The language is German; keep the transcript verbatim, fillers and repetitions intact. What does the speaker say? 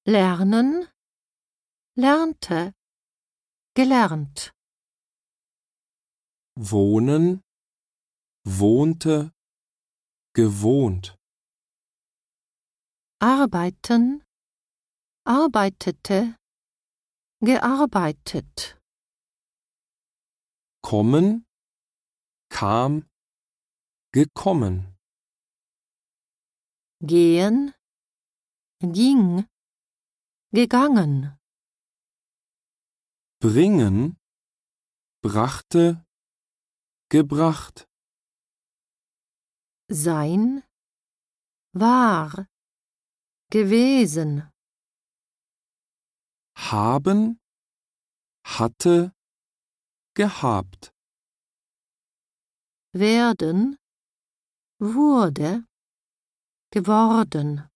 lernen, lernte, gelernt. Wohnen, wohnte, gewohnt. Arbeiten, arbeitete, gearbeitet. Kommen, kam, gekommen. Gehen, ging, gegangen. Bringen, brachte, gebracht. Sein, war, gewesen. Haben, hatte, gehabt. Werden, wurde, geworden.